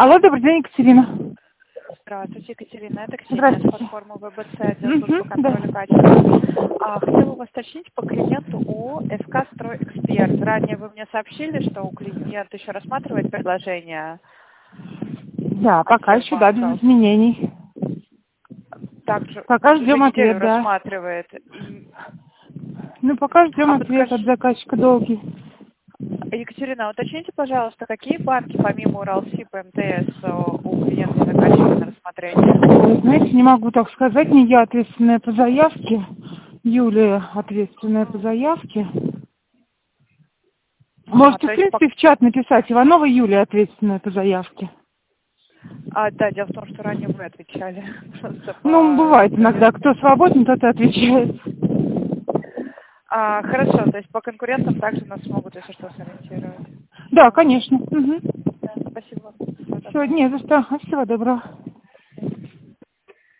Алло, добрый день, Екатерина. Здравствуйте, Екатерина. Это Ксения с Здравствуйте. платформы ВБЦ, отдел службы контроля Да. качества. Хотела вас уточнить по клиенту ООО «ФК Стройэксперт». Ранее вы мне сообщили, что клиент еще рассматривает предложение Да, от пока всех еще, да, без банков. изменений. Также Пока уже ждем неделю ответ, да. рассматривает. Ну, пока ждем ответ от Подскажи, заказчика долгий. Екатерина, уточните, пожалуйста, какие банки помимо Уралсиб и МТС у клиента заказчика на рассмотрение? Ой, знаете, не могу так сказать, не я ответственная по заявке. Юлия ответственная по заявке. Можете, То в есть принципе, в чат написать. Иванова Юлия ответственная по заявке. да, дело в том, что ранее вы отвечали. Просто Ну, бывает иногда, кто свободен, тот и отвечает. Хорошо, то есть по конкурентам также нас смогут, если что, сориентировать. Да, конечно. Угу. Да, спасибо. Всего Все, доброго. не за что. Всего доброго.